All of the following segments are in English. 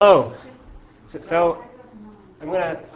Hello. So I'm going to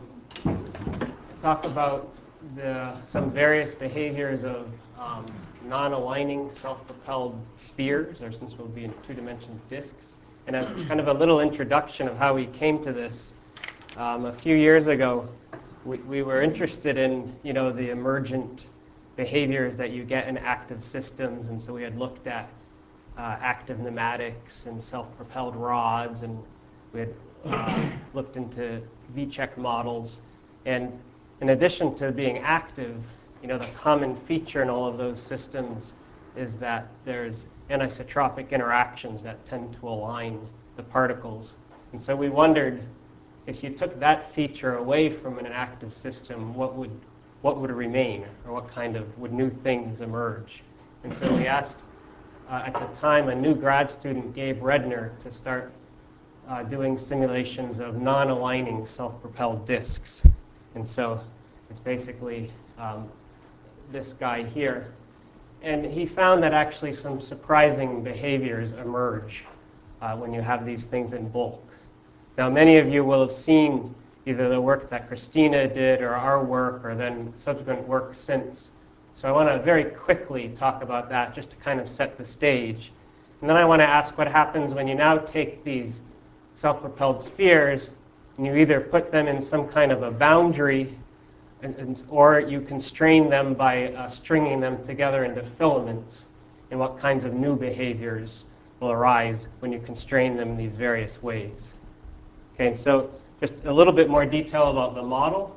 talk about some various behaviors of non-aligning self-propelled spheres, or since we'll be in two-dimensional disks. And as kind of a little introduction of how we came to this, a few years ago, we were interested in the emergent behaviors that you get in active systems, and so we had looked at active pneumatics and self-propelled rods, and we had looked into V-check models. And in addition to being active, the common feature in all of those systems is that there's anisotropic interactions that tend to align the particles. And so we wondered, if you took that feature away from an active system, what would remain, or would new things emerge? And so we asked, at the time, a new grad student, Gabe Redner, to start doing simulations of non-aligning self-propelled disks. And so it's basically this guy here. And he found that actually some surprising behaviors emerge when you have these things in bulk. Now, many of you will have seen either the work that Christina did or our work or then subsequent work since. So I want to very quickly talk about that just to kind of set the stage. And then I want to ask what happens when you now take these self-propelled spheres and you either put them in some kind of a boundary or you constrain them by stringing them together into filaments, and what kinds of new behaviors will arise when you constrain them in these various ways. Okay, and so just a little bit more detail about the model.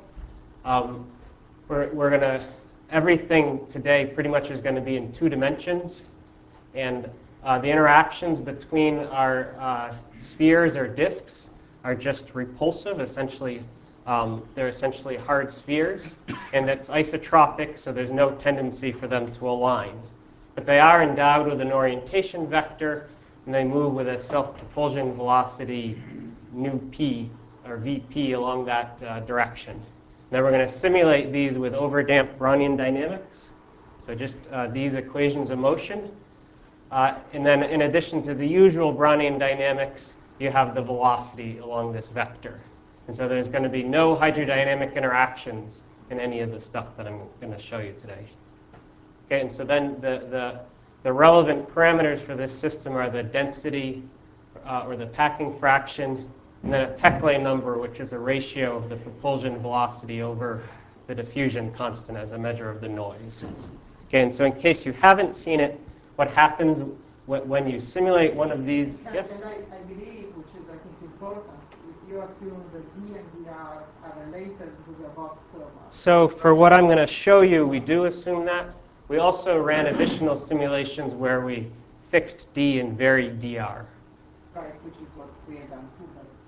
Everything today pretty much is going to be in 2 dimensions, and the interactions between our spheres or disks are just repulsive. Essentially, they're essentially hard spheres, and it's isotropic, so there's no tendency for them to align. But they are endowed with an orientation vector, and they move with a self-propulsion velocity nu p, or vp, along that direction. Now we're going to simulate these with overdamped Brownian dynamics, so just these equations of motion. And then in addition to the usual Brownian dynamics, you have the velocity along this vector. And so there's going to be no hydrodynamic interactions in any of the stuff that I'm going to show you today. Okay, and so then the relevant parameters for this system are the density, or the packing fraction, and then a Peclet number, which is a ratio of the propulsion velocity over the diffusion constant as a measure of the noise. Okay, and so in case you haven't seen it, what happens when you simulate one of these? Yes? And I believe, which is I think important, if you assume that D and DR are related to the above thermal. So for what I'm going to show you, we do assume that. We also ran additional simulations where we fixed D and varied DR. Right, which is what we had done too.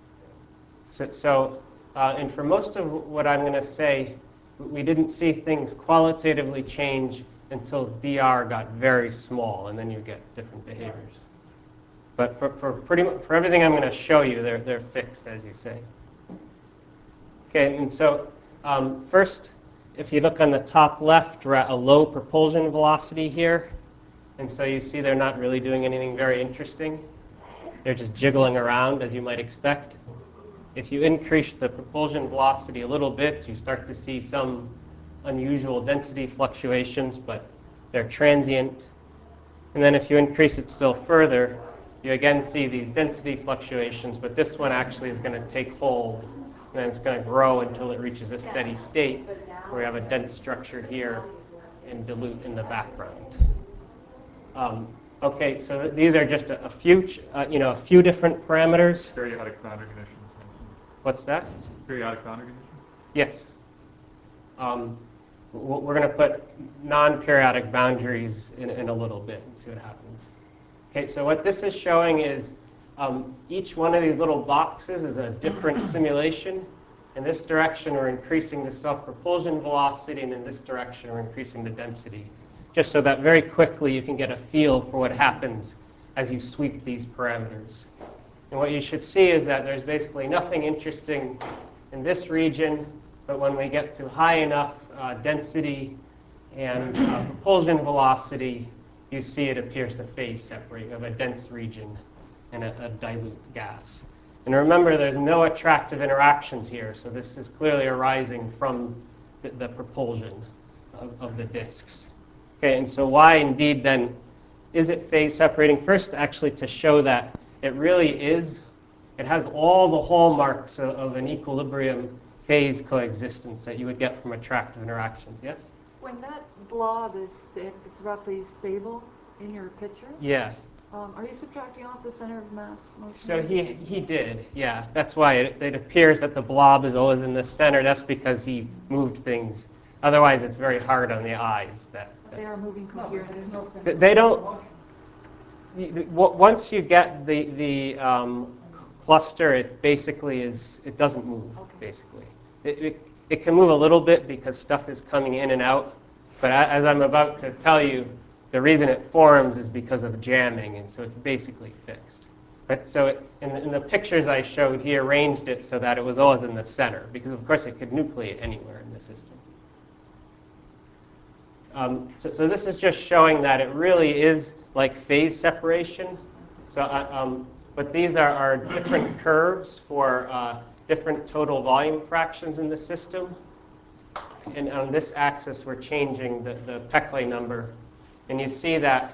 And for most of what I'm going to say, we didn't see things qualitatively change until DR got very small, and then you get different behaviors. But for everything I'm going to show you, they're fixed, as you say. Okay, and so first, if you look on the top left, we're at a low propulsion velocity here. And so you see they're not really doing anything very interesting. They're just jiggling around, as you might expect. If you increase the propulsion velocity a little bit, you start to see some unusual density fluctuations, but they're transient. And then if you increase it still further, you again see these density fluctuations, but this one actually is going to take hold, and then it's going to grow until it reaches a steady state where you have a dense structure here and dilute in the background. Okay, so these are just a few different parameters. Periodic boundary conditions. What's that? Periodic boundary conditions? Yes. We're going to put non-periodic boundaries in a little bit and see what happens. Okay, so what this is showing is each one of these little boxes is a different simulation. In this direction, we're increasing the self-propulsion velocity, and in this direction, we're increasing the density. Just so that very quickly you can get a feel for what happens as you sweep these parameters. And what you should see is that there's basically nothing interesting in this region, but when we get to high enough density and propulsion velocity, you see it appears to phase separate. You have a dense region and a dilute gas. And remember, there's no attractive interactions here, so this is clearly arising from the propulsion of the disks. Okay, and so why indeed then is it phase separating? First, actually to show that it really is, it has all the hallmarks of an equilibrium phase coexistence that you would get from attractive interactions. Yes? When that blob is roughly stable in your picture, Yeah. Are you subtracting off the center of mass motion? So he did, yeah. That's why it appears that the blob is always in the center. That's because he moved things. Otherwise, it's very hard on the eyes. But they are moving No, but coherently. there's no center They don't. motion. Once you get the cluster, it basically is. It doesn't move. Okay. Basically, it can move a little bit because stuff is coming in and out. But as I'm about to tell you, the reason it forms is because of jamming, and so it's basically fixed. But so in the pictures I showed, he arranged it so that it was always in the center, because of course it could nucleate anywhere in the system. So this is just showing that it really is like phase separation. So, but these are different curves for different total volume fractions in the system. And on this axis, we're changing the Peclet number. And you see that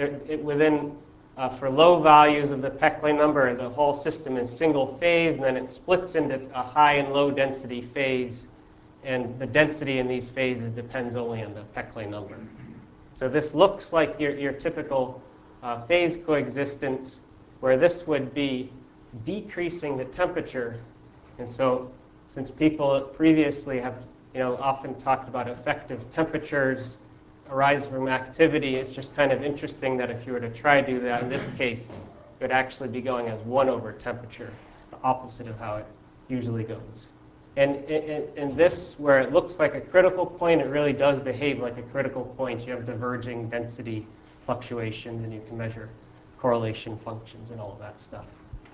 for low values of the Peclet number, the whole system is single phase, and then it splits into a high and low density phase. And the density in these phases depends only on the Peclet number. So this looks like your typical phase coexistence, where this would be decreasing the temperature. And so since people previously have often talked about effective temperatures arise from activity, it's just kind of interesting that if you were to try to do that in this case, it would actually be going as 1 over temperature, the opposite of how it usually goes. And in this, where it looks like a critical point, it really does behave like a critical point. You have diverging density fluctuations, and you can measure correlation functions and all of that stuff.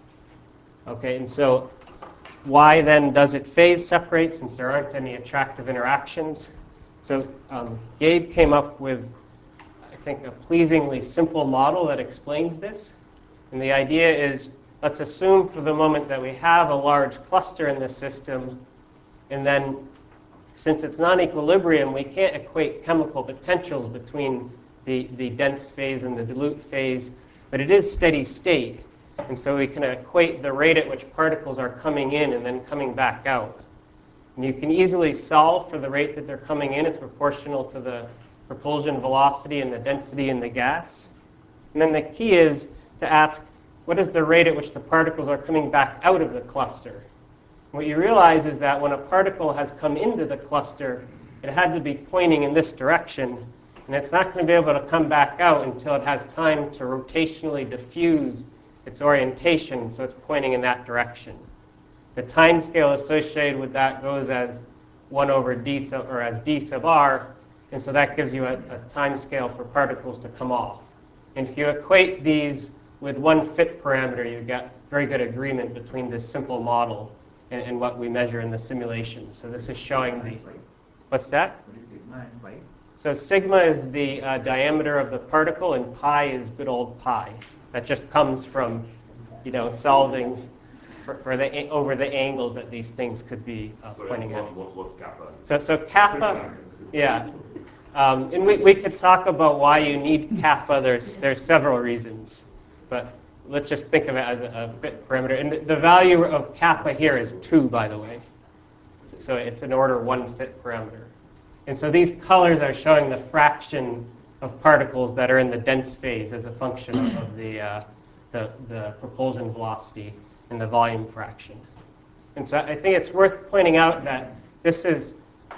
Okay, and so why then does it phase separate since there aren't any attractive interactions? So Gabe came up with, I think, a pleasingly simple model that explains this. And the idea is, let's assume for the moment that we have a large cluster in the system, and then since it's non-equilibrium, we can't equate chemical potentials between the dense phase and the dilute phase, but it is steady state. And so we can equate the rate at which particles are coming in and then coming back out. And you can easily solve for the rate that they're coming in. It's proportional to the propulsion velocity and the density in the gas. And then the key is to ask, what is the rate at which the particles are coming back out of the cluster? What you realize is that when a particle has come into the cluster, it had to be pointing in this direction, and it's not going to be able to come back out until it has time to rotationally diffuse its orientation, so it's pointing in that direction. The time scale associated with that goes as 1 over d sub, or as d sub r, and so that gives you a time scale for particles to come off. And if you equate these with one fit parameter, you get very good agreement between this simple model and what we measure in the simulation. So this is showing the, what's that? So sigma is the diameter of the particle, and pi is good old pi. That just comes from, solving over the angles that these things could be pointing at. What's kappa? So kappa, yeah. And we could talk about why you need kappa. There's several reasons, but let's just think of it as a fit parameter. And the value of kappa here is 2, by the way. So it's an order 1 fit parameter. And so these colors are showing the fraction of particles that are in the dense phase as a function of the propulsion velocity and the volume fraction. And so I think it's worth pointing out that this is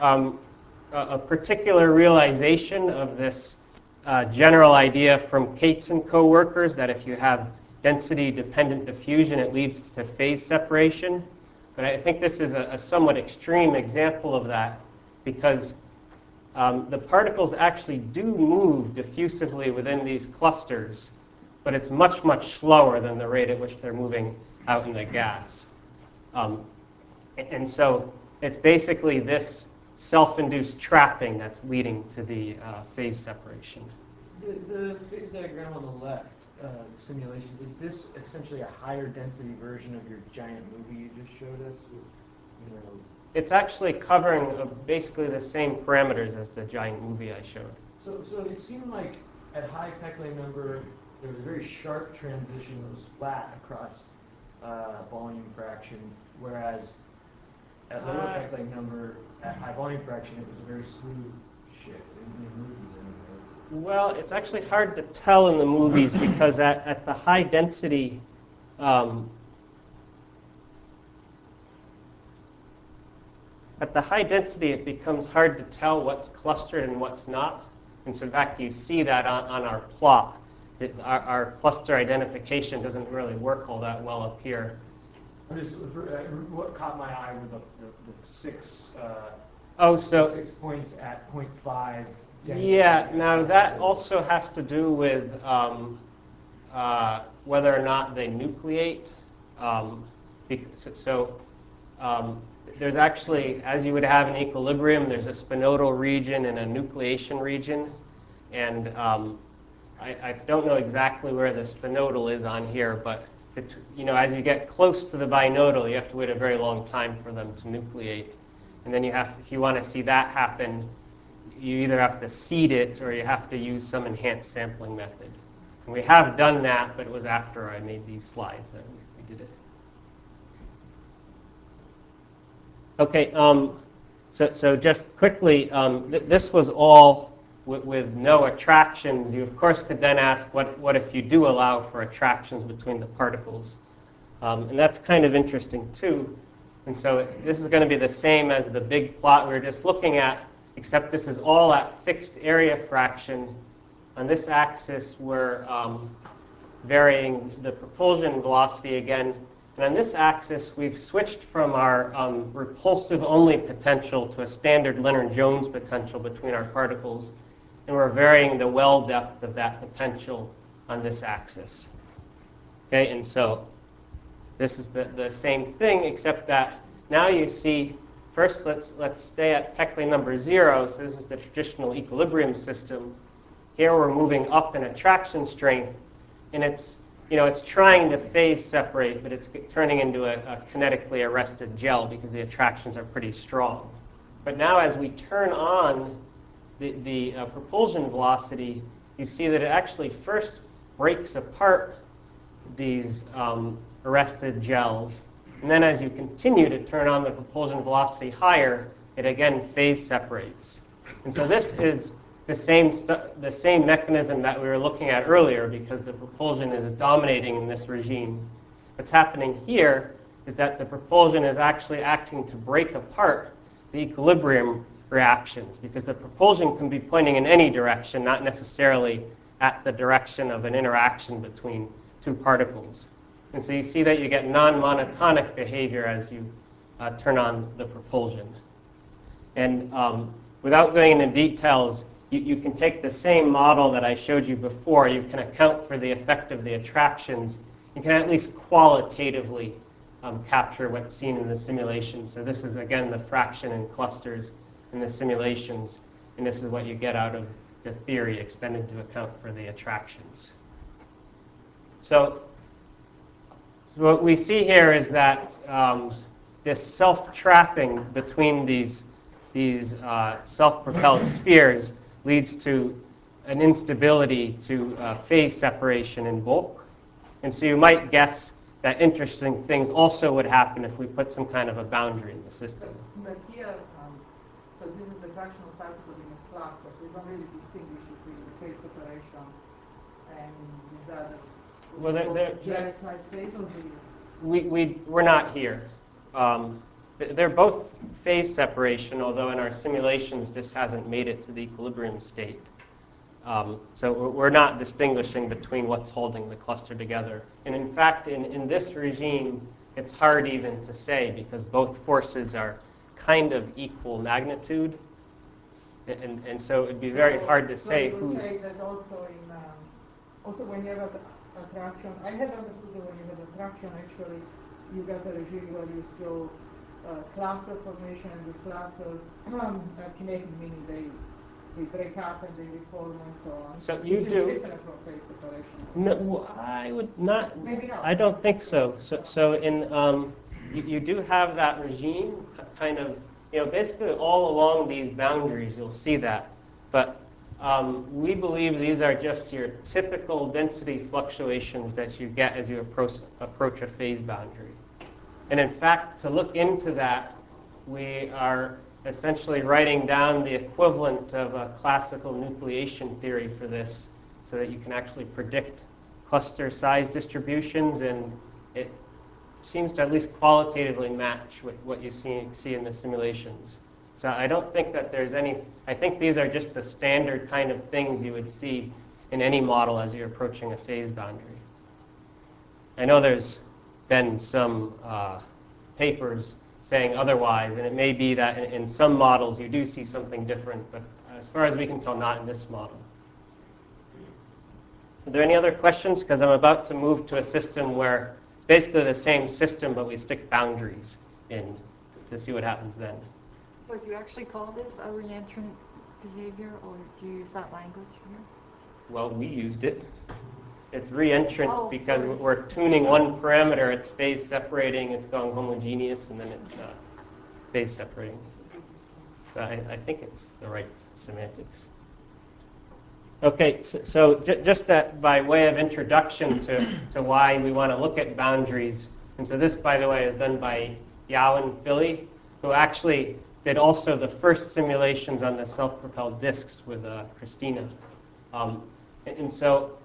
a particular realization of this general idea from Cates and co-workers that if you have density-dependent diffusion, it leads to phase separation. But I think this is a somewhat extreme example of that, because the particles actually do move diffusively within these clusters, but it's much, much slower than the rate at which they're moving out in the gas. And so it's basically this self-induced trapping that's leading to the phase separation. The phase diagram on the left, simulation, is this essentially a higher density version of your giant movie you just showed us? You know, It's actually covering basically the same parameters as the giant movie I showed. so it seemed like at high Peclet number, there was a very sharp transition that was flat across volume fraction, whereas at lower Peclet number, at high volume fraction, it was a very smooth shift in the movies anyway. Well, it's actually hard to tell in the movies because at the high density, it becomes hard to tell what's clustered and what's not. And so, in fact, you see that on our plot. Our cluster identification doesn't really work all that well up here. I'm just, what caught my eye were the six, Oh, so 6 points at 0.5. yeah, now that also has to do with whether or not they nucleate. There's actually, as you would have in equilibrium, there's a spinodal region and a nucleation region. And I don't know exactly where the spinodal is on here, but as you get close to the binodal, you have to wait a very long time for them to nucleate. And then if you want to see that happen, you either have to seed it or you have to use some enhanced sampling method. And we have done that, but it was after I made these slides that we did it. Okay, so just quickly, this was all with no attractions. You, of course, could then ask, what if you do allow for attractions between the particles? And that's kind of interesting, too. And so this is going to be the same as the big plot we were just looking at, except this is all at fixed area fraction. On this axis, we're varying the propulsion velocity again. And on this axis, we've switched from our repulsive-only potential to a standard Lennard-Jones potential between our particles. And we're varying the well depth of that potential on this axis. Okay, and so this is the same thing, except that now you see, first let's stay at Peclet number 0. So this is the traditional equilibrium system. Here we're moving up in attraction strength, and it's trying to phase separate, but it's turning into a kinetically arrested gel because the attractions are pretty strong. But now as we turn on the propulsion velocity, you see that it actually first breaks apart these arrested gels. And then as you continue to turn on the propulsion velocity higher, it again phase separates. And so this is the same mechanism that we were looking at earlier because the propulsion is dominating in this regime. What's happening here is that the propulsion is actually acting to break apart the equilibrium reactions because the propulsion can be pointing in any direction, not necessarily at the direction of an interaction between two particles. And so you see that you get non-monotonic behavior as you turn on the propulsion. And without going into details, you can take the same model that I showed you before. You can account for the effect of the attractions. You can at least qualitatively capture what's seen in the simulation. So this is, again, the fraction in clusters in the simulations. And this is what you get out of the theory extended to account for the attractions. So what we see here is that this self-trapping between these self-propelled spheres leads to an instability to phase separation in bulk. And so you might guess that interesting things also would happen if we put some kind of a boundary in the system. But here, so this is the fractional particle in a cluster, so we don't really distinguish between the phase separation and these others. Well, Gel-type phase, or do you? we're not here. They're both phase separation, although in our simulations this hasn't made it to the equilibrium state. So we're not distinguishing between what's holding the cluster together. And in fact, in this regime, it's hard even to say because both forces are kind of equal magnitude. And so it'd be very hard to say So who. you say that also when you have attraction, I had understood that when you have attraction, actually, you got a regime where you saw cluster formation, and these clusters are kinetic, meaning they break up and they reform and so on. So you which do. is different from phase separation. No, I would not. Maybe not. I don't think so. So in you do have that regime kind of, basically all along these boundaries you'll see that, but we believe these are just your typical density fluctuations that you get as you approach a phase boundary. And in fact, to look into that, we are essentially writing down the equivalent of a classical nucleation theory for this so that you can actually predict cluster size distributions, and it seems to at least qualitatively match with what you see in the simulations. So I don't think that there's any, I think these are just the standard kind of things you would see in any model as you're approaching a phase boundary. I know there's been some papers saying otherwise, and it may be that in some models you do see something different, but as far as we can tell, not in this model. Are there any other questions? Because I'm about to move to a system where it's basically the same system, but we stick boundaries in to see what happens then. So do you actually call this a reentrant behavior, or do you use that language here? Well, we used it. It's reentrant Oh, because sorry. we're tuning one parameter, it's phase separating, it's going homogeneous, and then it's phase separating. So I think it's the right semantics. Okay, so just that by way of introduction to why we want to look at boundaries. And so this, by the way, is done by Yao and Philly, who actually did also the first simulations on the self-propelled disks with Christina. And so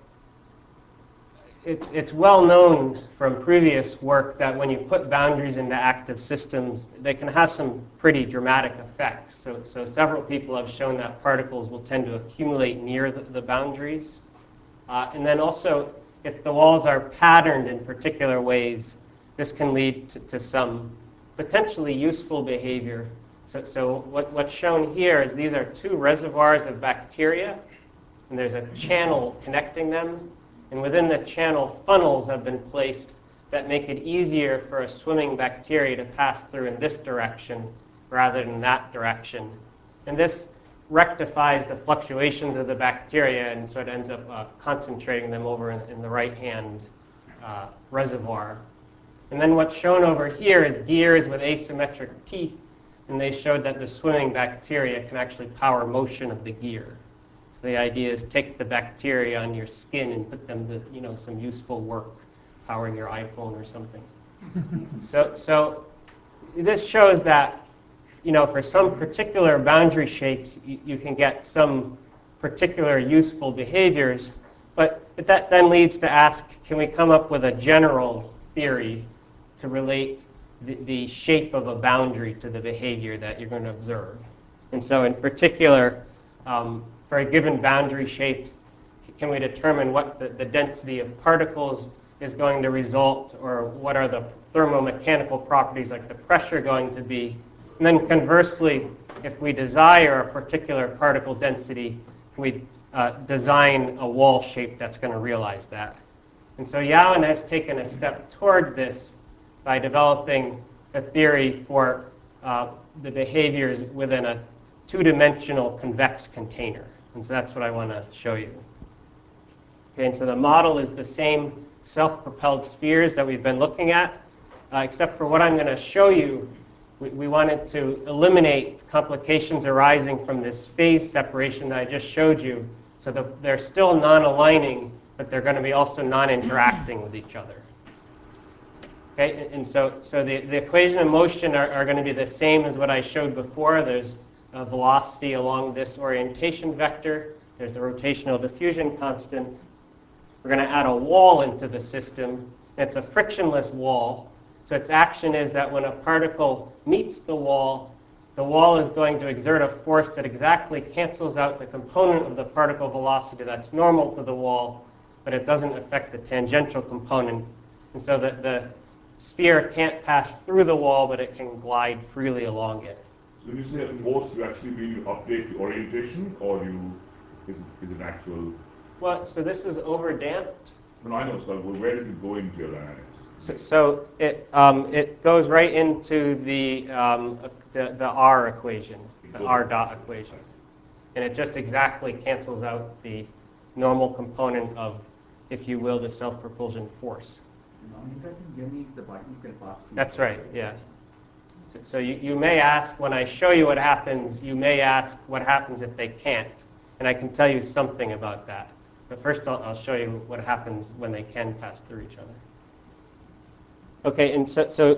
it's well known from previous work that when you put boundaries into active systems, they can have some pretty dramatic effects. So several people have shown that particles will tend to accumulate near the boundaries. And then also, if the walls are patterned in particular ways, this can lead to some potentially useful behavior. So what's shown here is these are two reservoirs of bacteria, and there's a channel connecting them. And within the channel, funnels have been placed that make it easier for a swimming bacteria to pass through in this direction rather than that direction. And this rectifies the fluctuations of the bacteria, and so it ends up concentrating them over in the right-hand reservoir. And then what's shown over here is gears with asymmetric teeth, and they showed that the swimming bacteria can actually power motion of the gear. So the idea is take the bacteria on your skin and put them to some useful work, powering your iPhone or something. So this shows that for some particular boundary shapes, you can get some particular useful behaviors, but that then leads to ask, can we come up with a general theory to relate the shape of a boundary to the behavior that you're going to observe? And so in particular, for a given boundary shape, can we determine what the density of particles is going to result, or what are the thermomechanical properties like the pressure going to be? And then conversely, if we desire a particular particle density, can we design a wall shape that's going to realize that? And so Yauen has taken a step toward this by developing a theory for the behaviors within a two-dimensional convex container. And so that's what I want to show you. Okay, and so the model is the same self-propelled spheres that we've been looking at, except for what I'm going to show you, we wanted to eliminate complications arising from this phase separation that I just showed you, so that they're still non-aligning, but they're going to be also non-interacting with each other. Okay, and so the equation of motion are going to be the same as what I showed before. There's a velocity along this orientation vector. There's the rotational diffusion constant. We're going to add a wall into the system. It's a frictionless wall. So its action is that when a particle meets the wall is going to exert a force that exactly cancels out the component of the particle velocity that's normal to the wall, but it doesn't affect the tangential component. And so that the sphere can't pass through the wall, but it can glide freely along it. So when you say a force, you actually mean you update the orientation, or is it actual? Well, so this is overdamped. No, I know. So where does it go into your dynamics? So it goes right into the R equation, the R dot equation. And it just exactly cancels out the normal component of, if you will, the self-propulsion force. Non-interacting gear means the particles can pass through. That's right, yeah. So you may ask, when I show you what happens, you may ask what happens if they can't. And I can tell you something about that. But first I'll show you what happens when they can pass through each other. Okay, and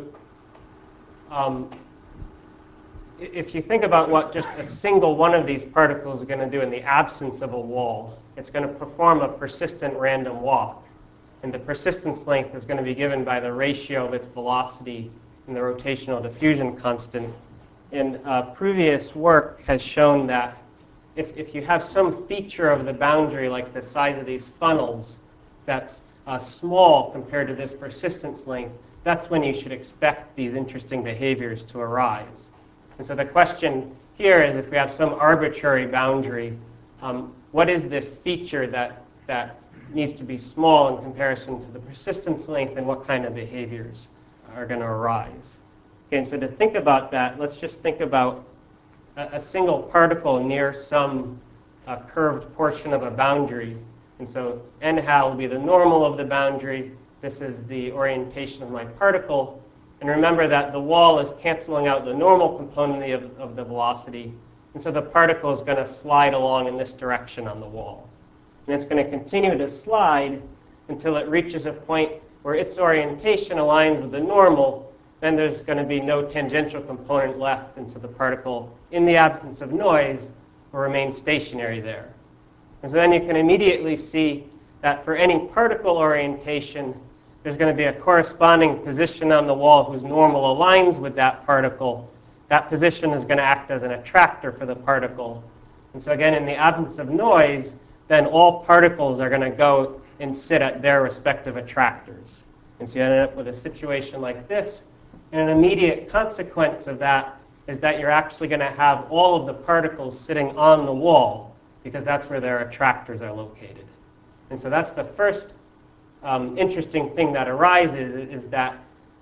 if you think about what just a single one of these particles is going to do in the absence of a wall, it's going to perform a persistent random walk. And the persistence length is going to be given by the ratio of its velocity and the rotational diffusion constant. And previous work has shown that if you have some feature of the boundary, like the size of these funnels, that's small compared to this persistence length, that's when you should expect these interesting behaviors to arise. And so the question here is, if we have some arbitrary boundary, what is this feature that needs to be small in comparison to the persistence length, and what kind of behaviors are going to arise? Okay, and so to think about that, let's just think about a single particle near some curved portion of a boundary. And so n hal will be the normal of the boundary. This is the orientation of my particle. And remember that the wall is canceling out the normal component of the velocity. And so the particle is going to slide along in this direction on the wall. And it's going to continue to slide until it reaches a point where its orientation aligns with the normal. Then there's going to be no tangential component left. And so the particle, in the absence of noise, will remain stationary there. And so then you can immediately see that for any particle orientation, there's going to be a corresponding position on the wall whose normal aligns with that particle. That position is going to act as an attractor for the particle. And so again, in the absence of noise, then all particles are going to go and sit at their respective attractors. And so you end up with a situation like this. And an immediate consequence of that is that you're actually going to have all of the particles sitting on the wall, because that's where their attractors are located. And so that's the first interesting thing that arises, is that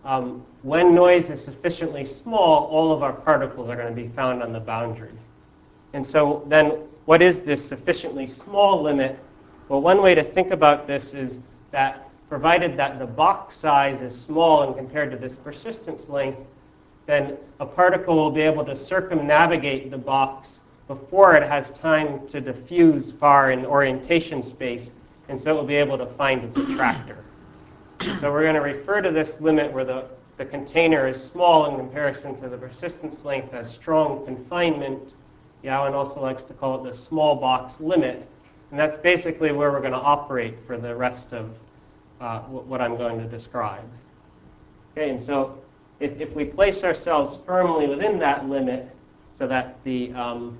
when noise is sufficiently small, all of our particles are going to be found on the boundary. And so then what is this sufficiently small limit? Well, one way to think about this is that provided that the box size is small and compared to this persistence length, then a particle will be able to circumnavigate the box before it has time to diffuse far in orientation space, and so it will be able to find its attractor. So we're going to refer to this limit where the container is small in comparison to the persistence length as strong confinement. Yauen also likes to call it the small box limit. And that's basically where we're going to operate for the rest of what I'm going to describe. Okay, and so if we place ourselves firmly within that limit so that the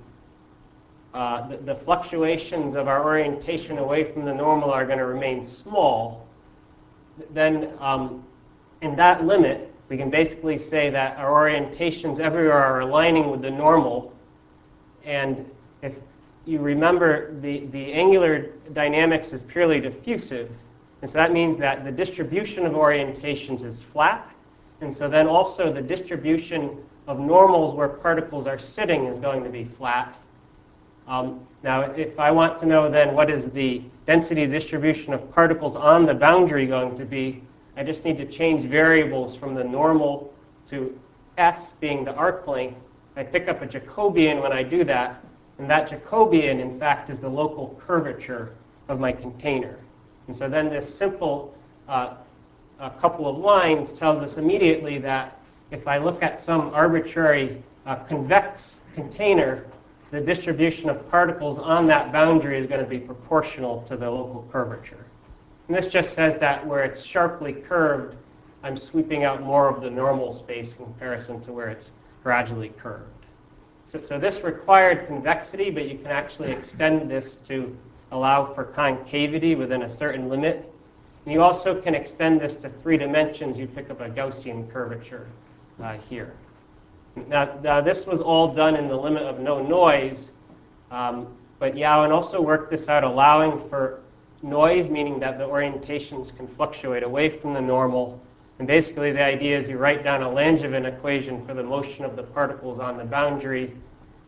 fluctuations of our orientation away from the normal are going to remain small, then in that limit, we can basically say that our orientations everywhere are aligning with the normal. And if you remember, the angular dynamics is purely diffusive. And so that means that the distribution of orientations is flat. And so then also the distribution of normals where particles are sitting is going to be flat. Now, if I want to know then what is the density distribution of particles on the boundary going to be, I just need to change variables from the normal to s being the arc length. I pick up a Jacobian when I do that, and that Jacobian, in fact, is the local curvature of my container. And so then this simple a couple of lines tells us immediately that if I look at some arbitrary convex container, the distribution of particles on that boundary is going to be proportional to the local curvature. And this just says that where it's sharply curved, I'm sweeping out more of the normal space in comparison to where it's gradually curved. So this required convexity, but you can actually extend this to allow for concavity within a certain limit. And you also can extend this to 3 dimensions. You pick up a Gaussian curvature here. Now, this was all done in the limit of no noise, but Yauen also worked this out allowing for noise, meaning that the orientations can fluctuate away from the normal. And basically the idea is you write down a Langevin equation for the motion of the particles on the boundary,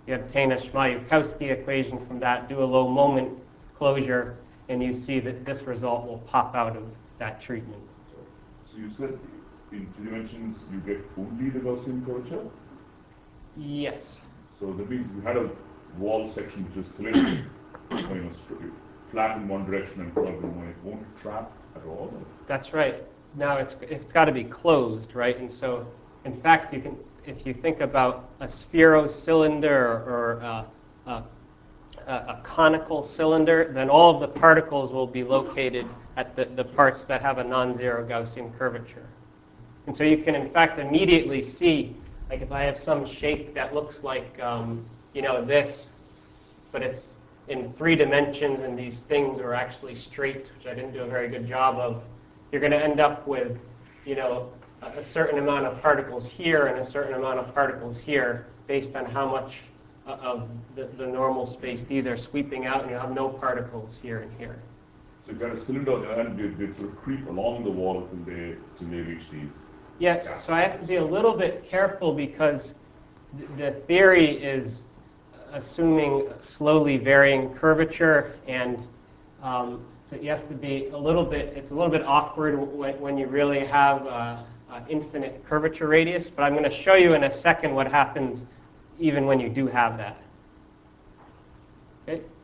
You obtain a Shmyukowski equation from that, do a low moment closure, and you see that this result will pop out of that treatment. So you said in 3 dimensions you get only the Gaussian curvature? Yes. So that means you had a wall section which is cylindrical, flat in one direction and curved in one. It won't trap at all? That's right. Now it's got to be closed, right? And so, in fact, you can, if you think about a spherocylinder or a conical cylinder, then all of the particles will be located at the parts that have a non-zero Gaussian curvature. And so you can, in fact, immediately see, like if I have some shape that looks like, this, but it's in 3 dimensions and these things are actually straight, which I didn't do a very good job of, you're going to end up with, a certain amount of particles here and a certain amount of particles here based on how much of the normal space these are sweeping out, and you have no particles here and here. So you've got a cylinder on the end, they sort of creep along the wall till they reach these. Yes, so I have to be a little bit careful because the theory is assuming slowly varying curvature, and so you have to be a little bit, it's a little bit awkward when you really have an infinite curvature radius, but I'm going to show you in a second what happens even when you do have that. Okay?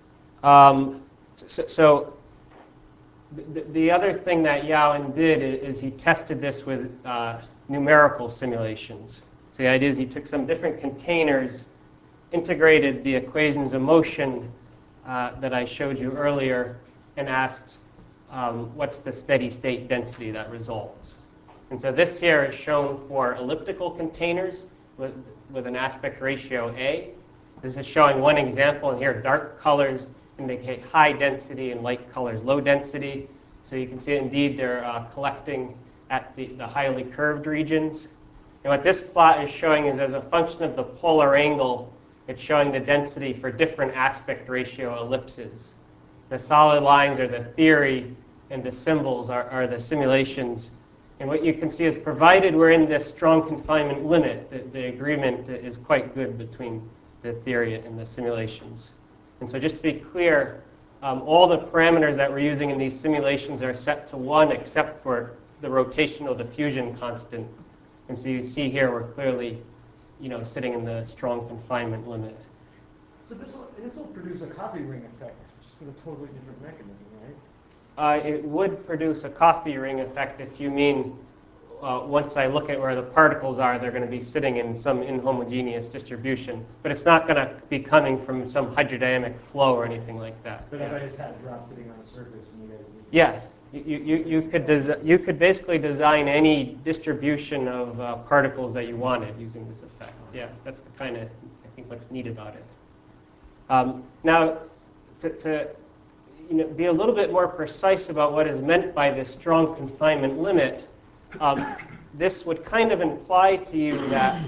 So the other thing that Yawen did is he tested this with numerical simulations. So the idea is he took some different containers, integrated the equations of motion that I showed you earlier, and asked what's the steady state density that results. And so this here is shown for elliptical containers with an aspect ratio A. This is showing one example, and here dark colors indicate high density and light colors low density. So you can see indeed they're collecting at the highly curved regions. And what this plot is showing is as a function of the polar angle, it's showing the density for different aspect ratio ellipses. The solid lines are the theory, and the symbols are the simulations. And what you can see is provided we're in this strong confinement limit, the agreement is quite good between the theory and the simulations. And so just to be clear, all the parameters that we're using in these simulations are set to 1 except for the rotational diffusion constant. And so you see here we're clearly sitting in the strong confinement limit. So this will produce a coffee ring effect, just with a totally different mechanism, right? It would produce a coffee ring effect if you mean once I look at where the particles are, they're going to be sitting in some inhomogeneous distribution. But it's not going to be coming from some hydrodynamic flow or anything like that. But if I just had a drop sitting on a surface and you guys... Yeah, you could basically design any distribution of particles that you wanted using this effect. Yeah, that's the kind of, I think, what's neat about it. Now, to be a little bit more precise about what is meant by this strong confinement limit, this would kind of imply to you that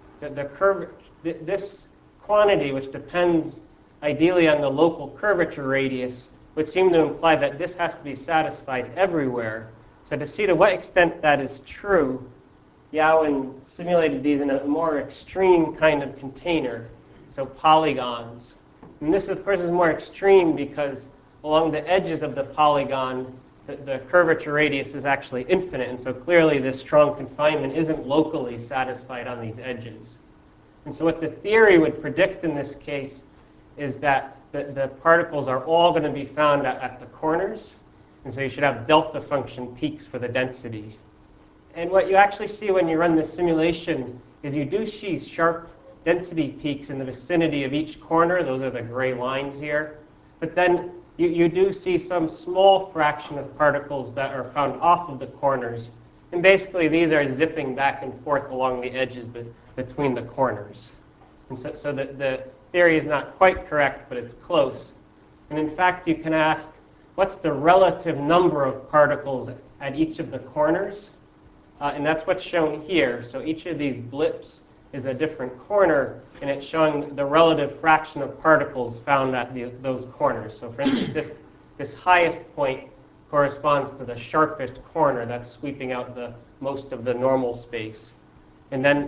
this quantity, which depends ideally on the local curvature radius, would seem to imply that this has to be satisfied everywhere. So to see to what extent that is true, Yawen simulated these in a more extreme kind of container, so polygons. And this, of course, is more extreme because along the edges of the polygon, the curvature radius is actually infinite, and so clearly this strong confinement isn't locally satisfied on these edges. And so what the theory would predict in this case is that the particles are all going to be found at the corners, and so you should have delta function peaks for the density. And what you actually see when you run this simulation is you do see sharp density peaks in the vicinity of each corner. Those are the gray lines here. But then you do see some small fraction of particles that are found off of the corners. And basically, these are zipping back and forth along the edges between the corners. And so the theory is not quite correct, but it's close. And in fact, you can ask, what's the relative number of particles at each of the corners? And that's what's shown here. So each of these blips is a different corner, and it's showing the relative fraction of particles found at those corners. So for instance, this highest point corresponds to the sharpest corner that's sweeping out the most of the normal space. And then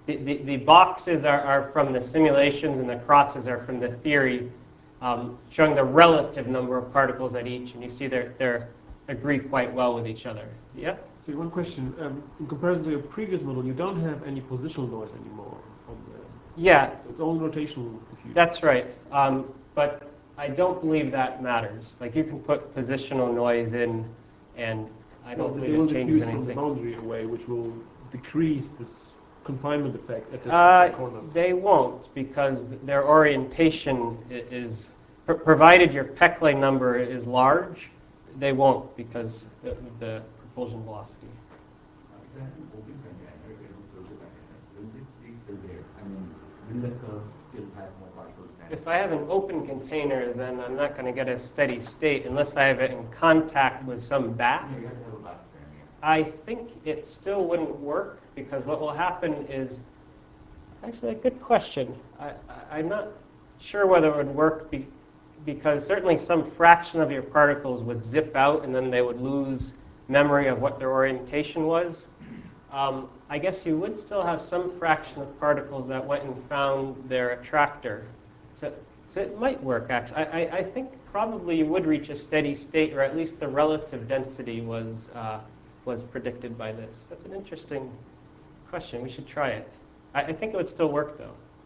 The boxes are from the simulations and the crosses are from the theory, showing the relative number of particles at each, and you see they're agree quite well with each other. Yeah? So one question, in comparison to your previous model, you don't have any positional noise anymore on the, Yeah, so it's all rotational diffusion. that's right. But I don't believe that matters. Like you can put positional noise in, and I don't They will believe it changes diffuse from the anything. boundary away, which will decrease this confinement effect at the corners. They won't, because their orientation is, provided your Peclet number is large, they won't because of the propulsion velocity. If I have an open container, if I don't close the container, will this be still there? I mean, will the curves still have more particles than? If I have an open container, then I'm not going to get a steady state unless I have it in contact with some bath. Yeah, you have to have a bath then, yeah. I think it still wouldn't work because what will happen is, actually a good question. I'm not sure whether it would work because certainly some fraction of your particles would zip out and then they would lose memory of what their orientation was. I guess you would still have some fraction of particles that went and found their attractor. So it might work, actually. I think probably you would reach a steady state, or at least the relative density was predicted by this. That's an interesting question. We should try it. I think it would still work,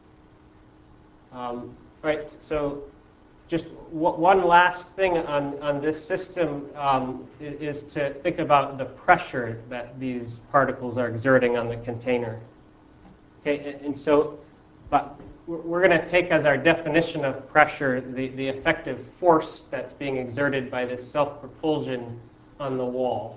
though. Right, so just one last thing on this system is to think about the pressure that these particles are exerting on the container. Okay, and so, but we're going to take as our definition of pressure the effective force that's being exerted by this self-propulsion on the wall,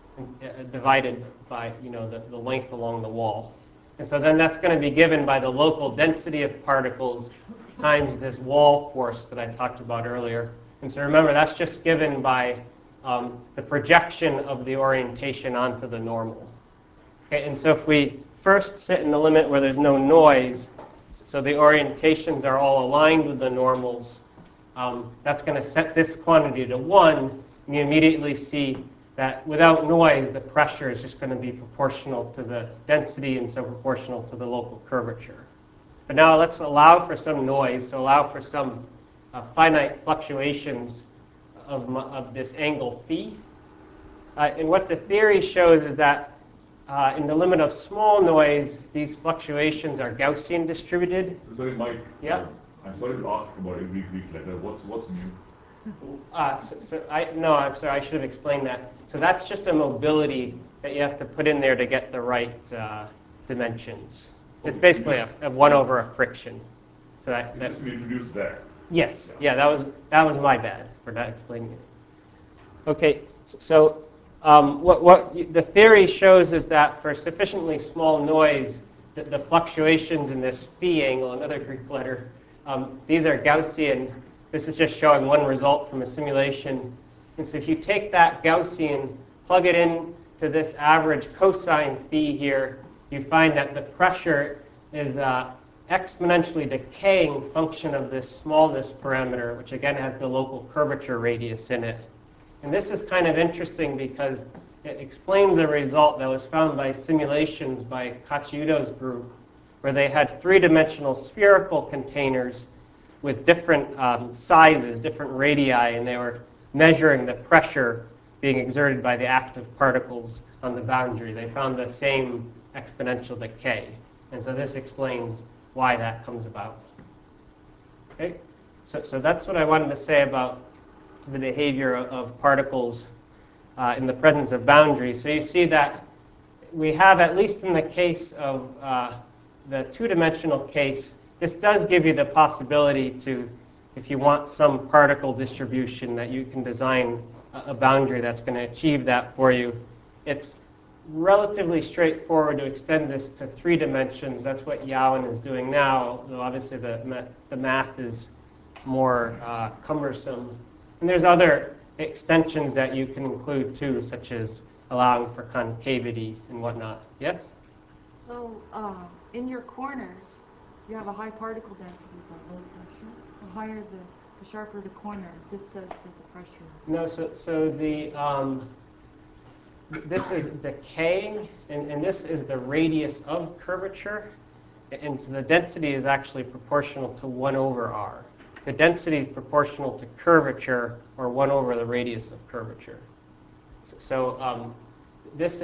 divided by the length along the wall. And so then that's going to be given by the local density of particles times this wall force that I talked about earlier. And so remember, that's just given by the projection of the orientation onto the normal. Okay, and so if we first sit in the limit where there's no noise, so the orientations are all aligned with the normals, that's going to set this quantity to 1, and you immediately see that without noise, the pressure is just going to be proportional to the density and so proportional to the local curvature. But now let's allow for some noise, so allow for some finite fluctuations of this angle phi. And what the theory shows is that in the limit of small noise, these fluctuations are Gaussian distributed. So sorry, Mike. Yeah. I'm sorry to ask about every Greek letter. What's new? I'm sorry, I should have explained that. So that's just a mobility that you have to put in there to get the right dimensions. It's basically a 1 over a friction. So You just introduced that. yes, yeah, that was my bad for not explaining it. Okay, so what the theory shows is that for sufficiently small noise, the fluctuations in this phi angle, another Greek letter, these are Gaussian. This is just showing one result from a simulation. And so if you take that Gaussian, plug it in to this average cosine phi here, you find that the pressure is exponentially decaying function of this smallness parameter, which again has the local curvature radius in it. And this is kind of interesting because it explains a result that was found by simulations by Kachiudo's group, where they had 3-dimensional spherical containers with different sizes, different radii, and they were measuring the pressure being exerted by the active particles on the boundary. They found the same exponential decay. And so this explains why that comes about. Okay? So that's what I wanted to say about the behavior of particles in the presence of boundaries. So you see that we have, at least in the case of the 2-dimensional case, this does give you the possibility to, if you want some particle distribution, that you can design a boundary that's going to achieve that for you. It's relatively straightforward to extend this to 3 dimensions. That's what Yowan is doing now, though obviously the math is more cumbersome. And there's other extensions that you can include too, such as allowing for concavity and whatnot. Yes? So in your corners, you have a high particle density but low pressure. The higher the sharper the corner, this says that the pressure. No, so the this is decaying, and this is the radius of curvature. And so the density is actually proportional to 1 over r. The density is proportional to curvature, or 1 over the radius of curvature. This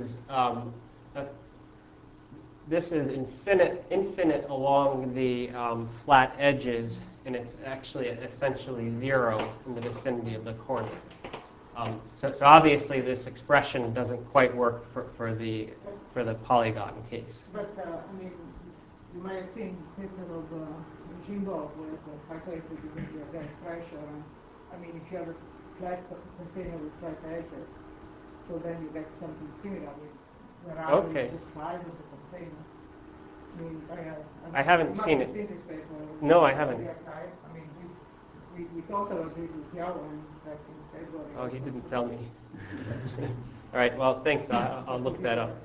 is infinite along the flat edges, and it's actually essentially 0 in the vicinity of the corner. So obviously this expression doesn't quite work for the polygon case. But I mean, you might have seen the paper of Jimbo, where it's a calculated using the gas pressure. And I mean, if you have a flat container with flat edges, so then you get something similar with Okay. the size of the container. I mean, I haven't you must seen have it. seen this paper. No, I haven't. I mean, we talked about this with Yawan back in February. Oh, he didn't tell me. All right, well, thanks. I'll look that up.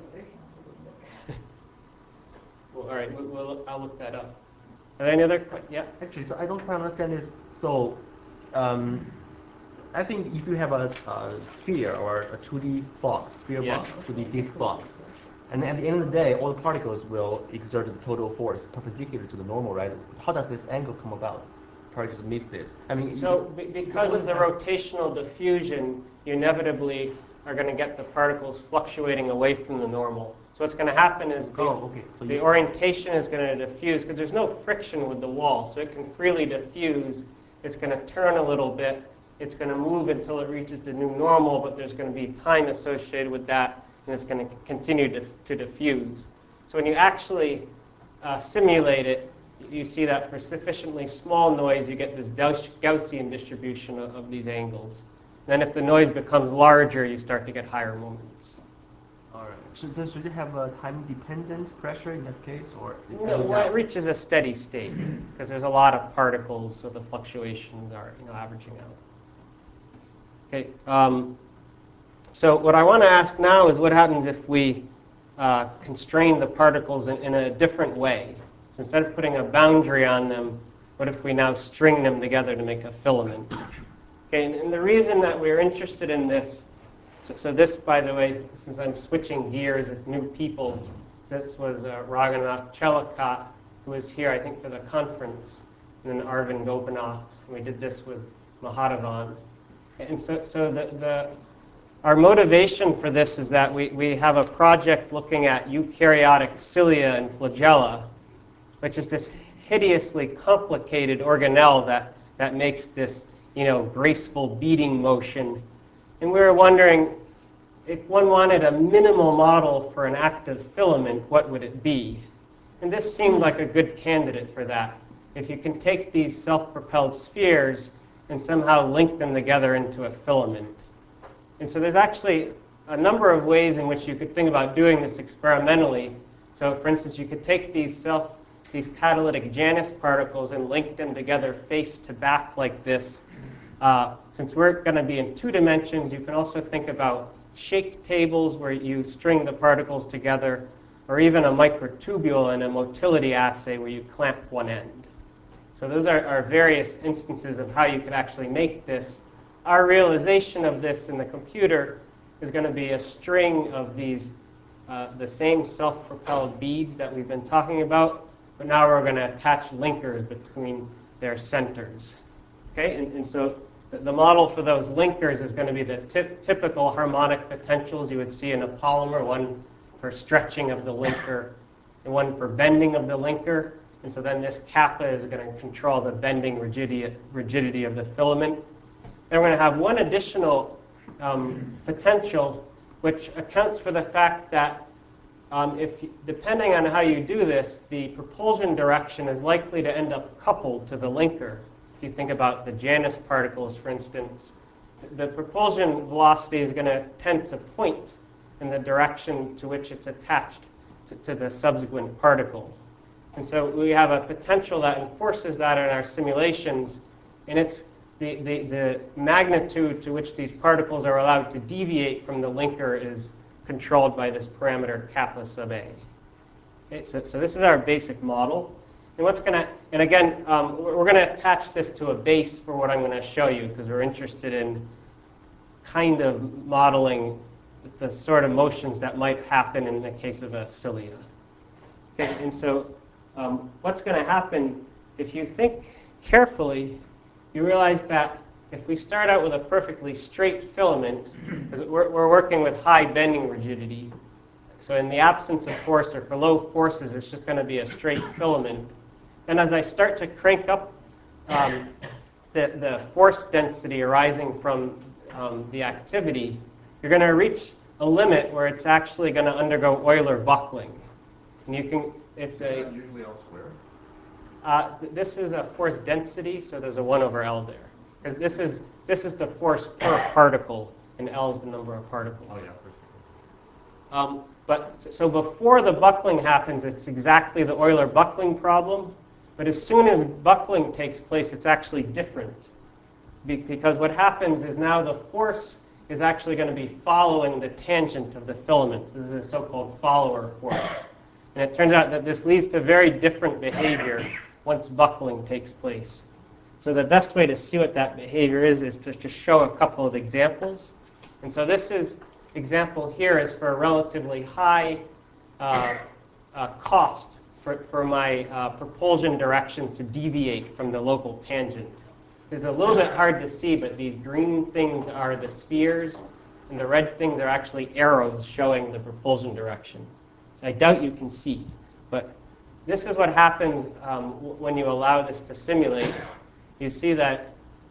Well, all right, I'll look that up. Are there any other questions? Yeah? Actually, so I don't quite understand this. So, I think if you have a sphere or a 2D box, sphere Yeah. box, 2D disk box, and at the end of the day, all the particles will exert the total force perpendicular to the normal, right? How does this angle come about? Particles missed it. I mean, So because of the rotational diffusion, you inevitably are going to get the particles fluctuating away from the normal. So what's going to happen is the orientation is going to diffuse, because there's no friction with the wall, so it can freely diffuse. It's going to turn a little bit. It's going to move until it reaches the new normal, but there's going to be time associated with that, and it's going to continue to diffuse. So when you actually simulate it, you see that for sufficiently small noise, you get this Gaussian distribution of these angles. Then if the noise becomes larger, you start to get higher moments. all right. Should you have a time-dependent pressure in that case, or No, well, it reaches a steady state because there's a lot of particles, so the fluctuations are averaging out. Okay. So what I want to ask now is what happens if we constrain the particles in a different way. So instead of putting a boundary on them, what if we now string them together to make a filament? Okay, and the reason that we're interested in this, so this, by the way, since I'm switching gears, it's new people. This was Raghunath Chellicut, who was here, I think, for the conference, and then Arvind Gopinath. We did this with Mahadavan. And so our motivation for this is that we have a project looking at eukaryotic cilia and flagella, which is this hideously complicated organelle that makes this graceful beating motion. And we were wondering, if one wanted a minimal model for an active filament, what would it be? And this seemed like a good candidate for that. If you can take these self-propelled spheres and somehow link them together into a filament. And so there's actually a number of ways in which you could think about doing this experimentally. So for instance, you could take these catalytic Janus particles and link them together face to back like this. Since we're going to be in 2 dimensions, you can also think about shake tables where you string the particles together, or even a microtubule in a motility assay where you clamp one end. So those are various instances of how you could actually make this. Our realization of this in the computer is going to be a string of these, the same self-propelled beads that we've been talking about, but now we're going to attach linkers between their centers. Okay, and so the model for those linkers is going to be the typical harmonic potentials you would see in a polymer, one for stretching of the linker and one for bending of the linker. And so then this kappa is going to control the bending rigidity of the filament. And we're going to have one additional potential, which accounts for the fact that depending on how you do this, the propulsion direction is likely to end up coupled to the linker. If you think about the Janus particles, for instance, the propulsion velocity is going to tend to point in the direction to which it's attached to the subsequent particle. And so we have a potential that enforces that in our simulations, and it's the magnitude to which these particles are allowed to deviate from the linker is controlled by this parameter kappa sub a. Okay, so this is our basic model. And again, we're going to attach this to a base for what I'm going to show you, because we're interested in kind of modeling the sort of motions that might happen in the case of a cilia. Okay, and so what's going to happen, if you think carefully, you realize that if we start out with a perfectly straight filament, because we're working with high bending rigidity, so in the absence of force or for low forces, it's just going to be a straight filament. And as I start to crank up the force density arising from the activity, you're going to reach a limit where it's actually going to undergo Euler buckling. And you can, it's a, Usually elsewhere. this is a force density, so there's a 1 over L there. Because this is the force per particle, and L is the number of particles. Oh, yeah. So before the buckling happens, it's exactly the Euler buckling problem. But as soon as buckling takes place, it's actually different. Because what happens is now the force is actually going to be following the tangent of the filament. This is a so-called follower force. And it turns out that this leads to very different behavior once buckling takes place. So the best way to see what that behavior is to just show a couple of examples. And so this example here is for a relatively high cost for my propulsion directions to deviate from the local tangent. It's a little bit hard to see, but these green things are the spheres, and the red things are actually arrows showing the propulsion direction. I doubt you can see, but this is what happens when you allow this to simulate. You see that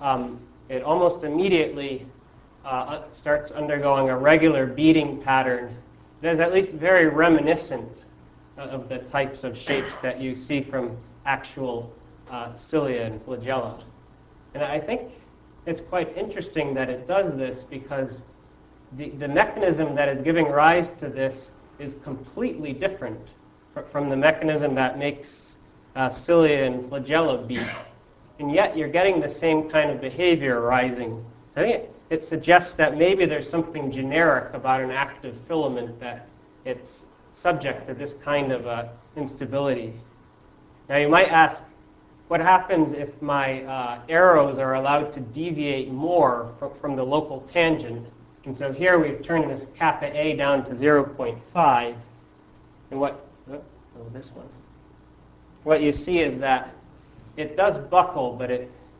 it almost immediately starts undergoing a regular beating pattern that is at least very reminiscent of the types of shapes that you see from actual cilia and flagella. And I think it's quite interesting that it does this because the mechanism that is giving rise to this is completely different from the mechanism that makes cilia and flagella beat. And yet you're getting the same kind of behavior arising. So I think it suggests that maybe there's something generic about an active filament that it's subject to this kind of instability. Now you might ask, what happens if my arrows are allowed to deviate more from the local tangent? And so here we've turned this kappa A down to 0.5. And this one. What you see is that it does buckle, but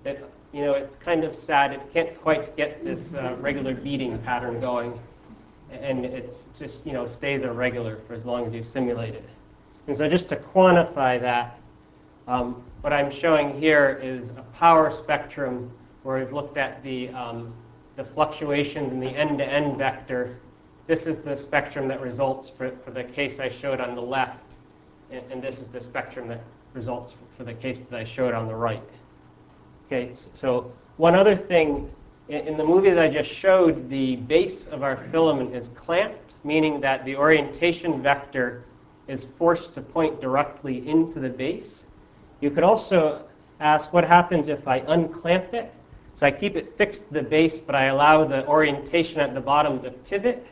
it's kind of sad. It can't quite get this regular beating pattern going. And it's just, stays irregular for as long as you simulate it. And so just to quantify that, what I'm showing here is a power spectrum where we've looked at the fluctuations in the end-to-end vector. This is the spectrum that results for the case I showed on the left, and this is the spectrum that results for the case that I showed on the right. Okay, so one other thing, in the movies I just showed, the base of our filament is clamped, meaning that the orientation vector is forced to point directly into the base. You could also ask what happens if I unclamp it. So I keep it fixed to the base, but I allow the orientation at the bottom to pivot.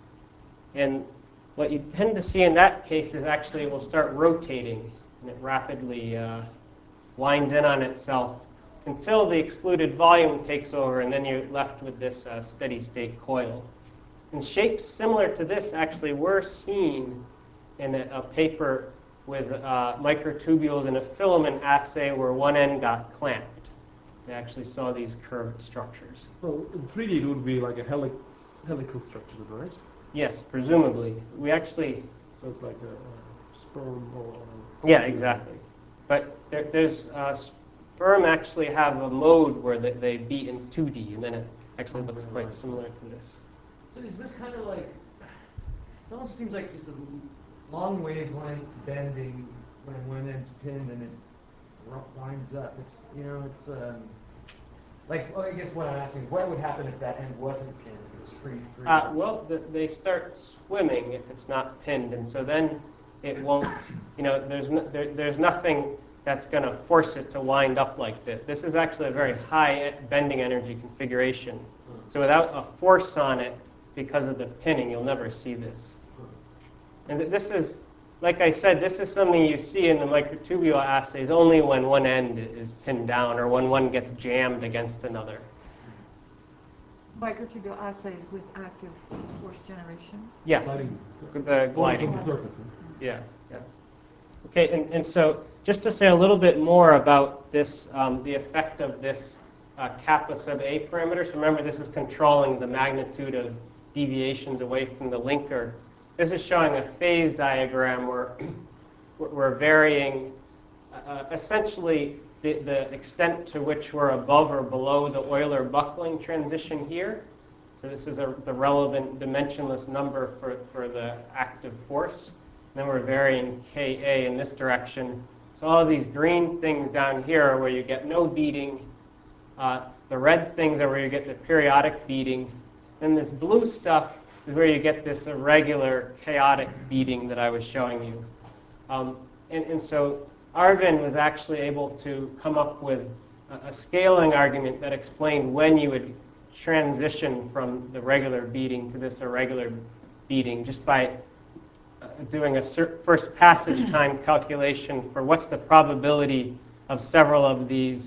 And what you tend to see in that case is actually it will start rotating, and it rapidly winds in on itself until the excluded volume takes over, and then you're left with this steady state coil. And shapes similar to this actually were seen in a paper with microtubules in a filament assay where one end got clamped. They actually saw these curved structures. Well, in 3D it would be like a helical structure, right? Yes, presumably. We actually... So it's like a sperm or... Yeah, exactly. But there's sperm actually have a mode where they beat in 2D, and then it actually looks quite similar to this. So is this kind of like, it almost seems like just a long wavelength bending when one end's pinned and it winds up. It's, like, well, I guess what I'm asking is what would happen if that end wasn't pinned, if it was free? Well, they start swimming if it's not pinned, and so then it won't, there's nothing that's going to force it to wind up like this. This is actually a very high bending energy configuration. So without a force on it, because of the pinning, you'll never see this. And this is, like I said, this is something you see in the microtubule assays only when one end is pinned down or when one gets jammed against another. Microtubule assays with active force generation? Yeah, the gliding. From the surface. Yeah, yeah. Okay, and so just to say a little bit more about this, the effect of this kappa sub A parameter. So remember, this is controlling the magnitude of deviations away from the linker. This is showing a phase diagram where we're varying essentially the extent to which we're above or below the Euler buckling transition here. So this is the relevant dimensionless number for the active force. And then we're varying Ka in this direction. So all of these green things down here are where you get no beating. The red things are where you get the periodic beating. Then this blue stuff is where you get this irregular, chaotic beating that I was showing you. And so Arvind was actually able to come up with a scaling argument that explained when you would transition from the regular beating to this irregular beating just by doing a first passage time calculation for what's the probability of several of these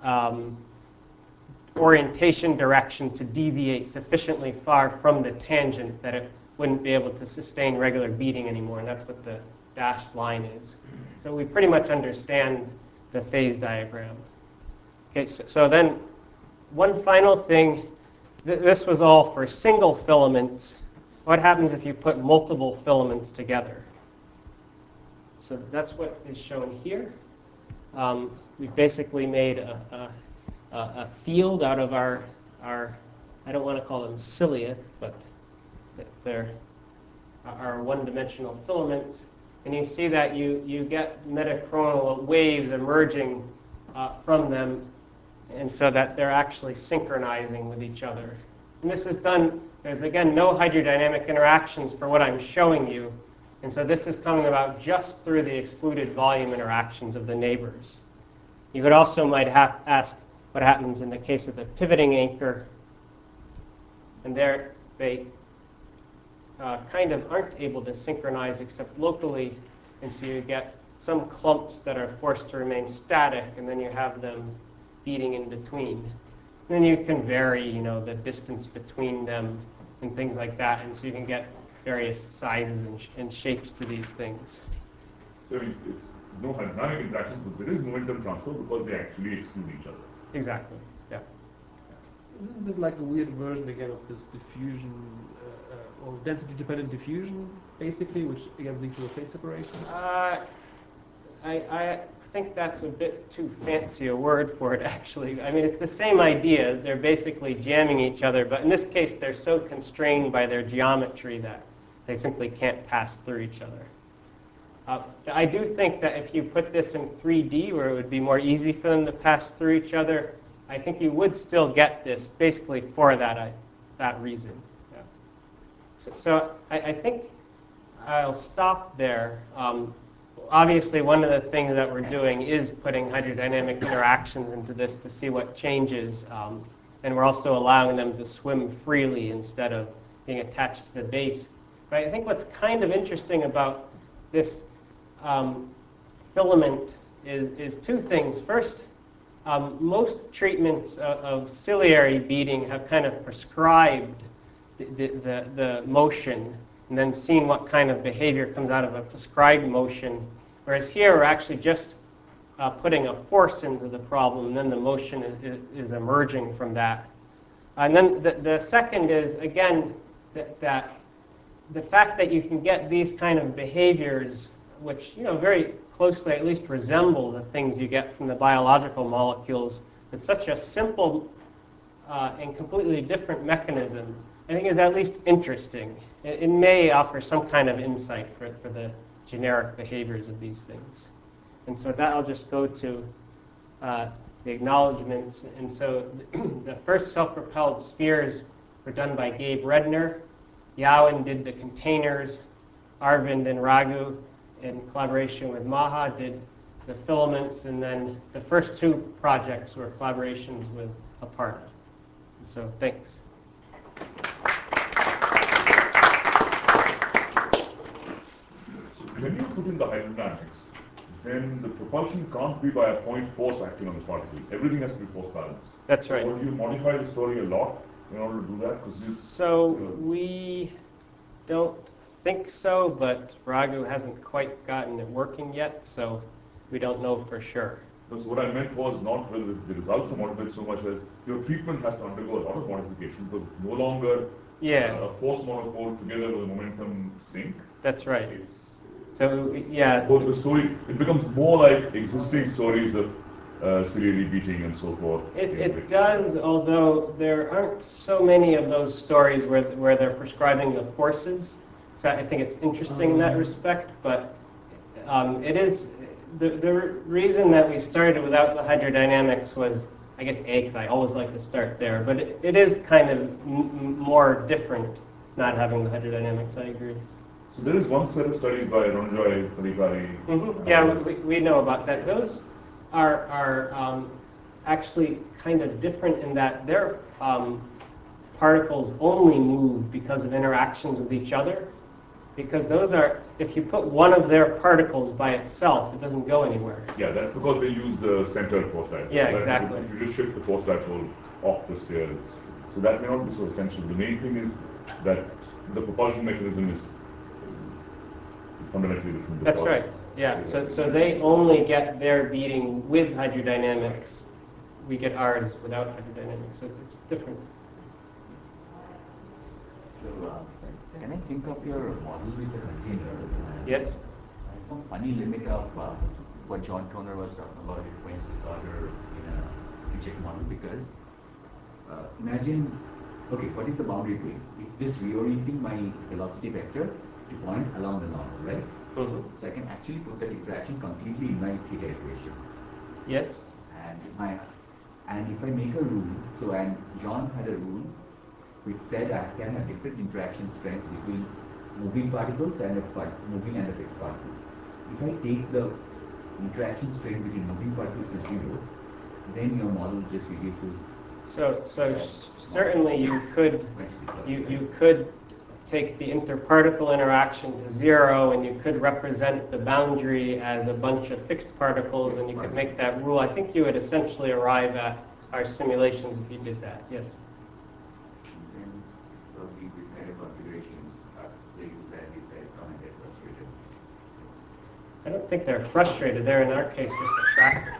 orientation directions to deviate sufficiently far from the tangent that it wouldn't be able to sustain regular beating anymore, and that's what the dashed line is. So we pretty much understand the phase diagram. Okay, so then one final thing. This was all for single filaments. What happens if you put multiple filaments together? So that's what is shown here. We basically made a field out of our I don't want to call them cilia, but they're our one-dimensional filaments. And you see that you get metachronal waves emerging from them, and so that they're actually synchronizing with each other. And this is done, there's again no hydrodynamic interactions for what I'm showing you. And so this is coming about just through the excluded volume interactions of the neighbors. You could also might ask what happens in the case of the pivoting anchor. And there they kind of aren't able to synchronize except locally. And so you get some clumps that are forced to remain static, and then you have them beating in between. And then you can vary, the distance between them and things like that, and so you can get various sizes and shapes to these things. So it's no hydrodynamic interactions, but there is momentum transfer because they actually exclude each other. Exactly. Yeah. Isn't this like a weird version again of this diffusion or density-dependent diffusion, basically, which again leads to a phase separation? I think that's a bit too fancy a word for it, actually. I mean, it's the same idea. They're basically jamming each other, but in this case, they're so constrained by their geometry that they simply can't pass through each other. I do think that if you put this in 3D, where it would be more easy for them to pass through each other, I think you would still get this basically for that reason. Yeah. So I think I'll stop there. Obviously, one of the things that we're doing is putting hydrodynamic interactions into this to see what changes. And we're also allowing them to swim freely instead of being attached to the base. But I think what's kind of interesting about this filament is two things. First, most treatments of ciliary beating have kind of prescribed the motion and then seen what kind of behavior comes out of a prescribed motion. Whereas here, we're actually just putting a force into the problem, and then the motion is emerging from that. And then the second is, again, that the fact that you can get these kind of behaviors, which very closely at least resemble the things you get from the biological molecules, with such a simple and completely different mechanism, I think is at least interesting. It may offer some kind of insight for the generic behaviors of these things. And so with that, I'll just go to the acknowledgments. And so the first self-propelled spheres were done by Gabe Redner. Yawen did the containers. Arvind and Raghu, in collaboration with Maha, did the filaments. And then the first two projects were collaborations with Aparna. So thanks. When you put in the hydrodynamics, then the propulsion can't be by a point force acting on the particle. Everything has to be force balanced. That's right. So do you modify the story a lot in order to do that? So we don't think so, but Raghu hasn't quite gotten it working yet, so we don't know for sure. So what I meant was not whether the results are modified so much as your treatment has to undergo a lot of modification because it's no longer a force monopole together with a momentum sink. That's right. It's yeah. both the story, it becomes more like existing stories of serially beating and so forth. It does, although there aren't so many of those stories where they're prescribing the forces. So I think it's interesting in that respect, but it is, the reason that we started without the hydrodynamics was, I guess, because I always like to start there, but it is kind of more different not having the hydrodynamics, I agree. So there is one set of studies by Ranjoy, Parikari. Yeah, we know about that. Those are actually kind of different in that their particles only move because of interactions with each other. Because those are, if you put one of their particles by itself, it doesn't go anywhere. Yeah, that's because they use the centered force dipole. Yeah, exactly. If you just shift the force dipole off the sphere, so that may not be so essential. The main thing is that the propulsion mechanism is fundamentally different. That's right. Yeah. So they only get their beating with hydrodynamics. We get ours without hydrodynamics. So it's different. So, can I think of your model with the container? Yes. Some funny limit of what John Toner was talking about influence disorder in a reject model, because imagine, okay, what is the boundary doing? It's just reorienting my velocity vector to point along the normal, right? Mm-hmm. So I can actually put that interaction completely in my theta equation. Yes. And if I make a rule, and John had a rule which said I can have different interaction strengths between moving particles and moving and a fixed particle. If I take the interaction strength between moving particles as 0, then your model just reduces. So certainly you could take the interparticle interaction to 0, and you could represent the boundary as a bunch of fixed particles, and you could make that rule. I think you would essentially arrive at our simulations if you did that. Yes. Then probably this kind of configurations are places where these guys come and get frustrated. I don't think they're frustrated. They're, in our case, just attracted.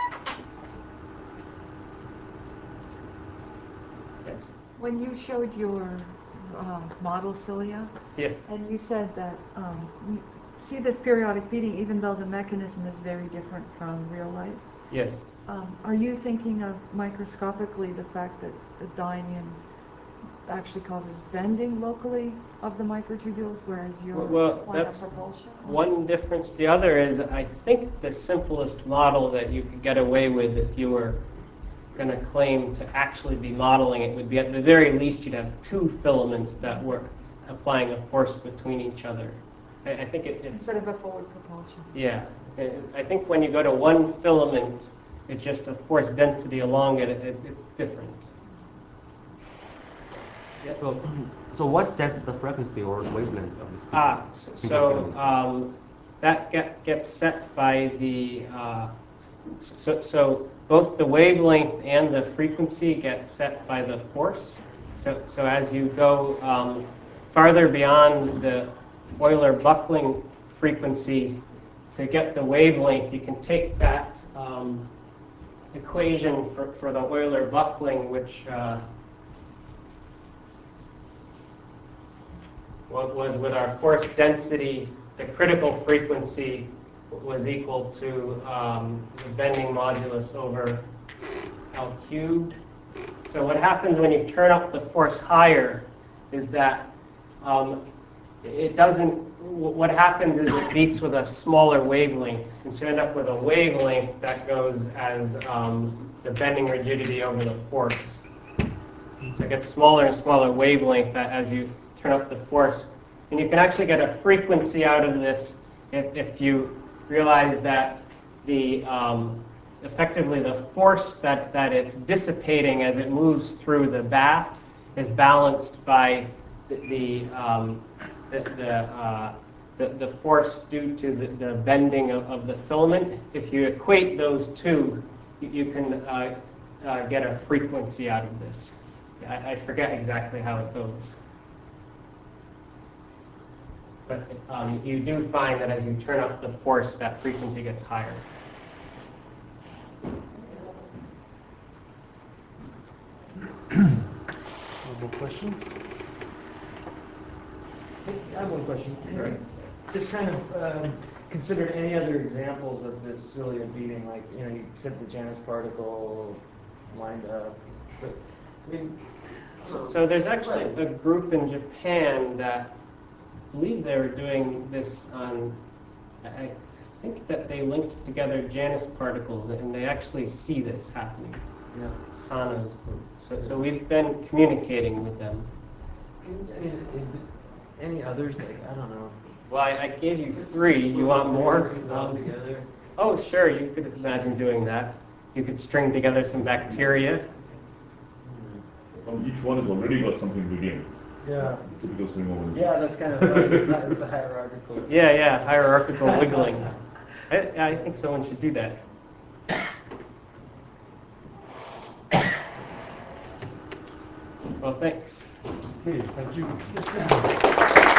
Yes. When you showed your model cilia, Yes. and you said that you see this periodic beating even though the mechanism is very different from real life. Yes. Are you thinking of microscopically the fact that the dynein actually causes bending locally of the microtubules, whereas you're that's propulsion? one difference. The other is, I think the simplest model that you could get away with if you were going to claim to actually be modeling it would be, at the very least, you'd have 2 filaments that were applying a force between each other. I think it's... Instead of a forward propulsion. Yeah. I think when you go to 1 filament, it's just a force density along it. It's different. Yeah. So what sets the frequency or the wavelength of this? That gets set by the... So both the wavelength and the frequency get set by the force. So as you go farther beyond the Euler buckling frequency to get the wavelength, you can take that equation for the Euler buckling, which was with our force density, the critical frequency was equal to the bending modulus over L cubed. So what happens when you turn up the force higher is that it doesn't, what happens is it beats with a smaller wavelength. And so you end up with a wavelength that goes as the bending rigidity over the force. So it gets smaller and smaller wavelength as you turn up the force. And you can actually get a frequency out of this if you realize that the effectively the force that it's dissipating as it moves through the bath is balanced by the force due to the bending of the filament. If you equate those two, you can get a frequency out of this. I forget exactly how it goes. But you do find that as you turn up the force, that frequency gets higher. More questions? I have one question. Right. Just kind of considered any other examples of this Cilia beating, like, you know, you said the Janus particle lined up. But, I mean, So there's actually a group in Japan that I believe they were doing this on, I think that they linked together Janus particles, and they actually see this happening. yeah. Sano's group. So we've been communicating with them. I mean, any others? Like, I don't know. Well, I gave you 3. You want more? All together. Oh, sure. You could imagine doing that. You could string together some bacteria. Each one has already got something built in. Yeah. Typical string over. Yeah, that's kind of funny. It's a hierarchical. Yeah, hierarchical wiggling. I think someone should do that. Well, thanks. Okay, thank you.